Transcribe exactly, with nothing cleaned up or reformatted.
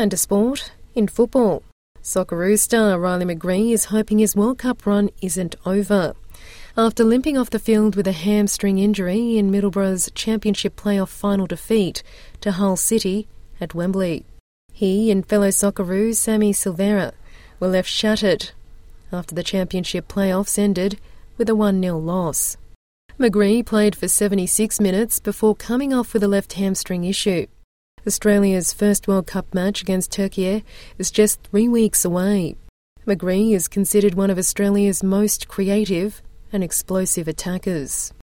And to sport, in football. Socceroo star Riley McGree is hoping his World Cup run isn't over. After limping off the field with a hamstring injury in Middlesbrough's Championship playoff final defeat to Hull City at Wembley, he and fellow Socceroo Sammy Silvera were left shattered after the Championship playoffs ended with a one nil loss. McGree played for seventy-six minutes before coming off with a left hamstring issue. Australia's first World Cup match against Turkey is just three weeks away. McGree is considered one of Australia's most creative and explosive attackers.